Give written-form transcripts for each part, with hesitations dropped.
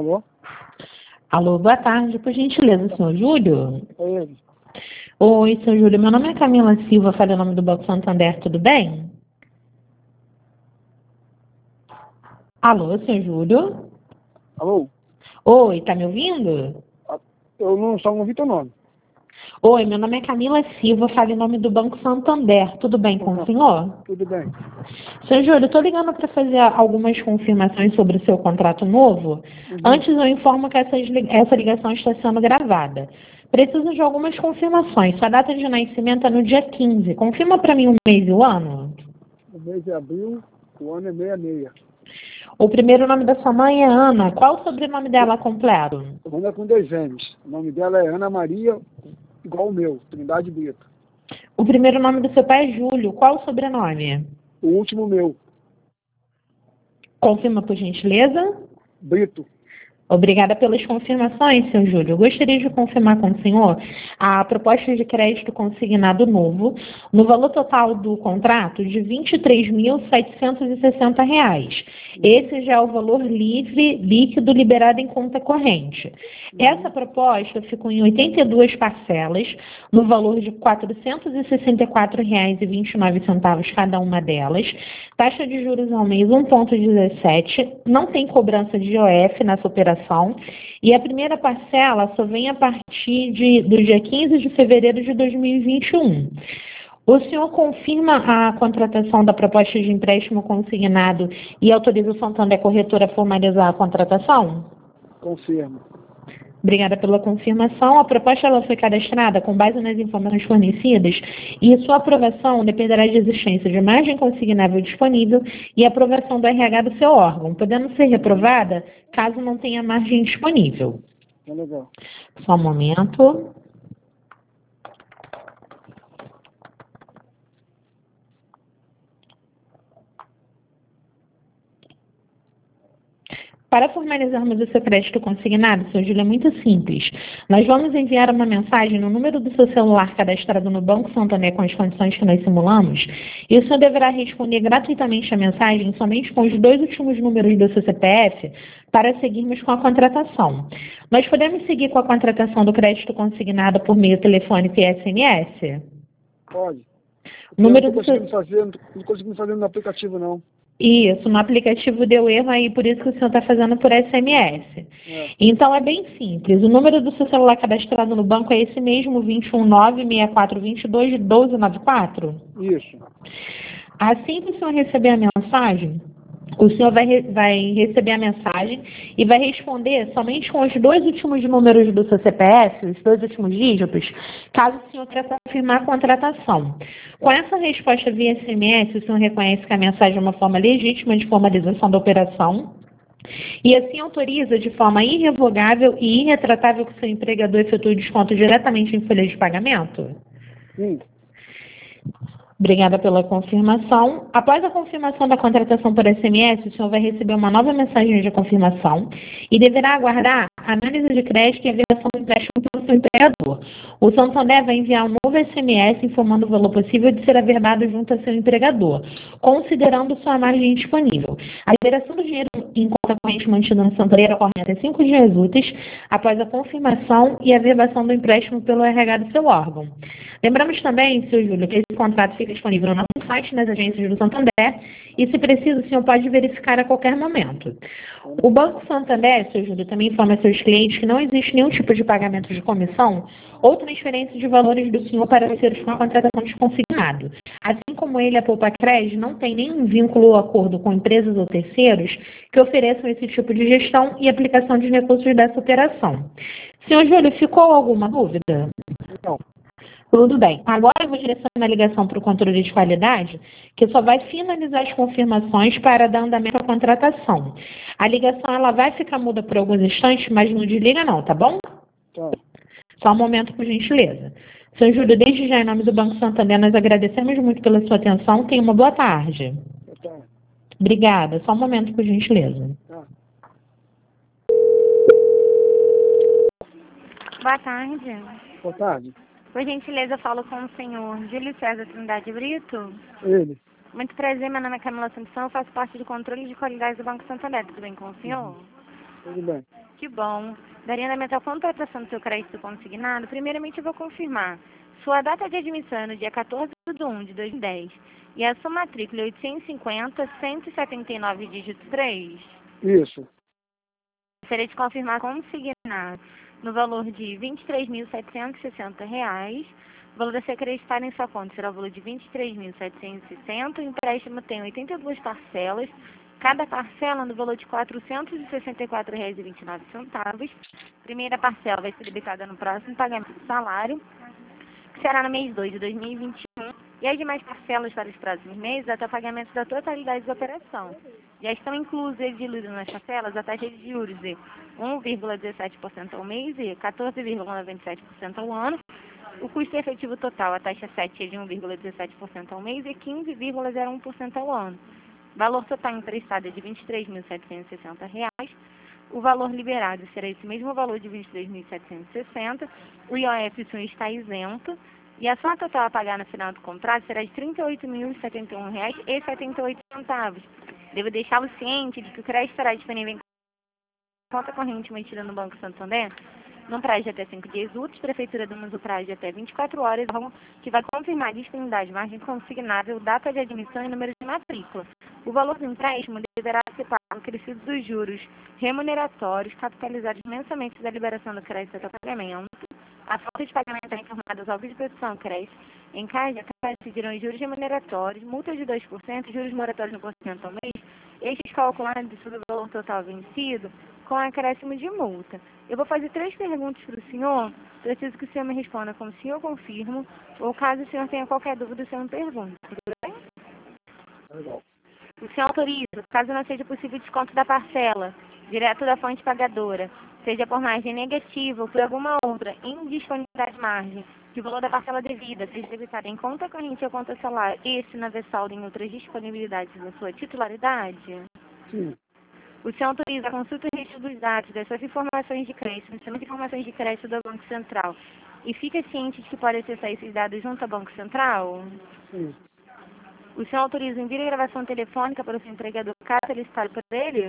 Alô? Alô, boa tarde, por gentileza, senhor Júlio? É ele. Oi, senhor Júlio, meu nome é Camila Silva, falei o nome do Banco Santander, tudo bem? Alô, senhor Júlio? Alô? Oi, tá me ouvindo? Eu não só ouvi teu nome. Oi, meu nome é Camila Silva, falei o nome do Banco Santander, tudo bem com o senhor? Tudo bem. Senhor Júlio, estou ligando para fazer algumas confirmações sobre o seu contrato novo. Antes, eu informo que essa ligação está sendo gravada. Preciso de algumas confirmações. Sua data de nascimento é no dia 15. Confirma para mim o mês e o ano? O mês de abril, o ano é 66. O primeiro nome da sua mãe é Ana. Qual o sobrenome dela completo? O nome é com 2 N's. O nome dela é Ana Maria, igual o meu, Trindade Brito. O primeiro nome do seu pai é Júlio. Qual o sobrenome? O último meu, Confirma, por gentileza. Brito. Obrigada pelas confirmações, senhor Júlio. Eu gostaria de confirmar com o senhor a proposta de crédito consignado novo, no valor total do contrato de R$ 23.760. Esse já é o valor livre, líquido, liberado em conta corrente. Essa proposta ficou em 82 parcelas, no valor de R$ 464,29 cada uma delas. Taxa de juros ao mês 1,17. Não tem cobrança de IOF nessa operação. E a primeira parcela só vem a partir do dia 15 de fevereiro de 2021. O senhor confirma a contratação da proposta de empréstimo consignado e autoriza o Santander Corretora a formalizar a contratação? Confirmo. Obrigada pela confirmação. A proposta ela foi cadastrada com base nas informações fornecidas e sua aprovação dependerá de existência de margem consignável disponível e aprovação do RH do seu órgão, podendo ser reprovada caso não tenha margem disponível. Tá legal. Só um momento. Para formalizarmos o seu crédito consignado, senhor Júlio, é muito simples. Nós vamos enviar uma mensagem no número do seu celular cadastrado no Banco Santander com as condições que nós simulamos, e o senhor deverá responder gratuitamente a mensagem somente com os 2 últimos números do seu CPF para seguirmos com a contratação. Nós podemos seguir com a contratação do crédito consignado por meio telefônico e SMS? Pode. Número Eu do seu... não consegui fazer no aplicativo, não. Isso, no aplicativo deu erro aí, por isso que o senhor está fazendo por SMS. Então, é bem simples. O número do seu celular cadastrado no banco é esse mesmo, 219-6422-1294? Isso. Assim que o senhor receber a mensagem, o senhor vai receber a mensagem e vai responder somente com os 2 últimos números do seu CPF, os 2 últimos dígitos, caso o senhor queira confirmar a contratação. Com essa resposta via SMS, o senhor reconhece que a mensagem é uma forma legítima de formalização da operação e assim autoriza de forma irrevogável e irretratável que o seu empregador efetue o desconto diretamente em folha de pagamento? Sim. Obrigada pela confirmação. Após a confirmação da contratação por SMS, o senhor vai receber uma nova mensagem de confirmação e deverá aguardar a análise de crédito e a versão do empréstimo pelo seu empregador. O Santander vai enviar um novo SMS informando o valor possível de ser averbado junto a seu empregador, considerando sua margem disponível. A liberação do dinheiro em conta corrente mantida no Santander ocorre até 5 dias úteis após a confirmação e a averbação do empréstimo pelo RH do seu órgão. Lembramos também, senhor Júlio, que esse contrato fica disponível no nosso site, nas agências do Santander, e se preciso, o senhor pode verificar a qualquer momento. O Banco Santander, senhor Júlio, também informa a seus clientes que não existe nenhum tipo de pagamento de comissão ou transferência de valores do senhor para terceiros com a contratação de consignado. Assim como ele, a Poupa-Crédito, não tem nenhum vínculo ou acordo com empresas ou terceiros que ofereçam esse tipo de gestão e aplicação de recursos dessa operação. Senhor Júlio, ficou alguma dúvida? Não. Tudo bem. Agora eu vou direcionar a ligação para o controle de qualidade, que só vai finalizar as confirmações para dar andamento à contratação. A ligação ela vai ficar muda por alguns instantes, mas não desliga não, tá bom? Tá. Só um momento, por gentileza. Senhor Júlio, desde já, em nome do Banco Santander, nós agradecemos muito pela sua atenção. Tenha uma boa tarde. Tá. Obrigada. Só um momento, por gentileza. Tá. Boa tarde. Boa tarde. Por gentileza, eu falo com o senhor Júlio César Trindade Brito. Ele. Muito prazer, meu nome é Camila Assunção, eu faço parte do controle de qualidade do Banco Santander. Tudo bem com o senhor? Tudo bem. Que bom. Daria andamento à contratação do seu crédito consignado? Primeiramente, eu vou confirmar. Sua data de admissão é no dia 14/1/2010 e a sua matrícula é 850-179 dígito 3. Isso. Gostaria de confirmar consignado no valor de R$ 23.760. O valor a ser acreditado em sua conta será o valor de R$ 23.760. O empréstimo tem 82 parcelas, cada parcela no valor de R$ 464,29. Primeira parcela vai ser debitada no próximo pagamento do salário, que será no mês 2 de 2021, e as demais parcelas para os próximos meses até o pagamento da totalidade da operação. Já estão inclusas e diluídas nas parcelas a taxa de juros de 1,17% ao mês e 14,97% ao ano. O custo efetivo total, a taxa 7 é de 1,17% ao mês e 15,01% ao ano. Valor total emprestado é de R$ 23.760. O valor liberado será esse mesmo valor de R$ 23.760. O IOF está isento. E a soma total a pagar no final do contrato será de R$ 38.071,78. Devo deixá-lo ciente de que o crédito estará disponível em conta corrente mantida no Banco Santander num prazo de até 5 dias úteis. Prefeitura damos o prazo de até 24 horas, que vai confirmar a disponibilidade, margem consignável, data de admissão e número de matrícula. O valor do empréstimo deverá ser pago acrescido dos juros remuneratórios capitalizados mensalmente da liberação do crédito até o pagamento. A falta de pagamento é informada aos órgãos de produção crédito. Em caso de atraso, decidirão juros remuneratórios, multas de 2%, juros moratórios no % ao mês, estes calculados sobre o valor total vencido, com acréscimo de multa. Eu vou fazer 3 perguntas para o senhor. Preciso que o senhor me responda como sim ou confirmo, ou caso o senhor tenha qualquer dúvida, o senhor me pergunta. Tudo bem? Legal. O senhor autoriza, caso não seja possível o desconto da parcela, direto da fonte pagadora, seja por margem negativa ou por alguma outra indisponibilidade de margem, que o valor da parcela devida seja debitado em conta corrente ou conta salário, e se não haver saldo em outras disponibilidades da sua titularidade? Sim. O senhor autoriza a consulta e registro dos dados das suas informações de crédito no sistema de informações de crédito do Banco Central e fica ciente de que pode acessar esses dados junto ao Banco Central? Sim. O senhor autoriza o envio de gravação telefônica para o seu empregador caso solicitado por ele?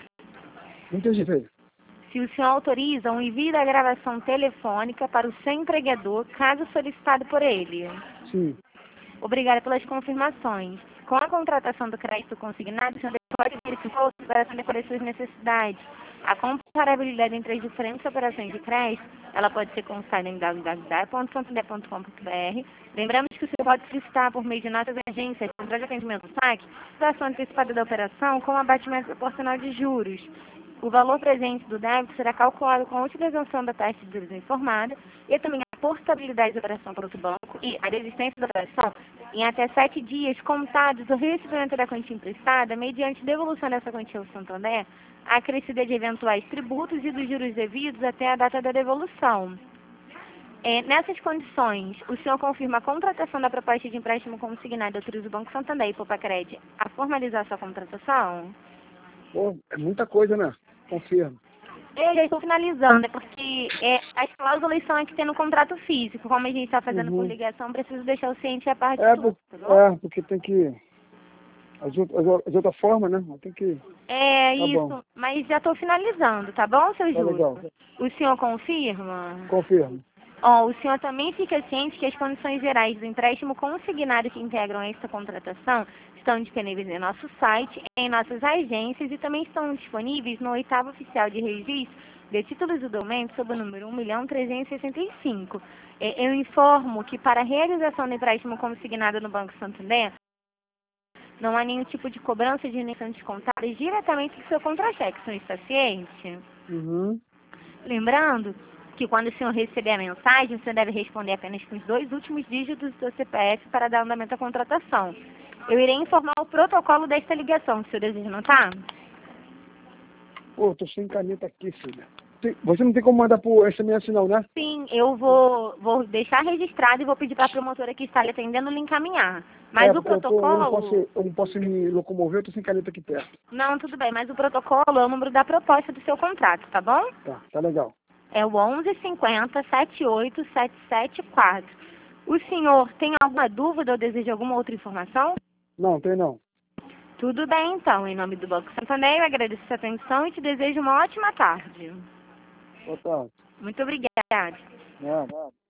Não entendi, velho. Se o senhor autoriza o envio da gravação telefônica para o seu empregador caso solicitado por ele? Sim. Obrigada pelas confirmações. Com a contratação do crédito consignado, o senhor pode verificar a operação de acordo com suas necessidades. A comparabilidade entre as diferentes operações de crédito, ela pode ser consultada em www.santander.com.br. Lembramos que o senhor pode solicitar por meio de notas de agência, central de atendimento do saque, a ação antecipada da operação com abatimento proporcional de juros. O valor presente do débito será calculado com a utilização da taxa de juros informada e também a portabilidade da operação para outro banco e a desistência da operação em até 7 dias contados do recebimento da quantia emprestada, mediante devolução dessa quantia ao Santander, acrescida de eventuais tributos e dos juros devidos até a data da devolução. Nessas condições, o senhor confirma a contratação da proposta de empréstimo consignado e autoriza o Banco Santander e Poupa-Crédito a formalizar sua contratação? Pô, é muita coisa, né? Confirmo. Eu já estou finalizando, porque as cláusulas são aqui no contrato físico. Como a gente está fazendo por ligação, preciso deixar o ciente a parte de tudo, tá bom? Porque tem que... As outras formas, né? Tem que... Isso. Bom. Mas já estou finalizando, tá bom, seu Júlio? Legal. O senhor confirma? Confirmo. O senhor também fica ciente que as condições gerais do empréstimo consignado que integram esta contratação estão disponíveis em nosso site, em nossas agências e também estão disponíveis no 8º oficial de registro de títulos e documentos sob o número 1.365.000. Eu informo que para a realização do empréstimo consignado no Banco Santander, não há nenhum tipo de cobrança de isenção descontada diretamente do seu contra-cheque. O senhor está ciente? Uhum. Lembrando que quando o senhor receber a mensagem, o senhor deve responder apenas com os 2 últimos dígitos do seu CPF para dar andamento à contratação. Eu irei informar o protocolo desta ligação. O senhor deseja anotar? Pô, tô sem caneta aqui, filha. Você não tem como mandar por SMS não, né? Sim, eu vou deixar registrado e vou pedir para a promotora que está lhe atendendo lhe encaminhar. Mas o protocolo... Eu não posso me locomover, eu tô sem caneta aqui perto. Não, tudo bem, mas o protocolo é o número da proposta do seu contrato, tá bom? Tá legal. É o 1150-78774. O senhor tem alguma dúvida ou deseja alguma outra informação? Não, tem não. Tudo bem, então. Em nome do Banco Santander, eu agradeço a sua atenção e te desejo uma ótima tarde. Boa tarde. Muito obrigada. Nada.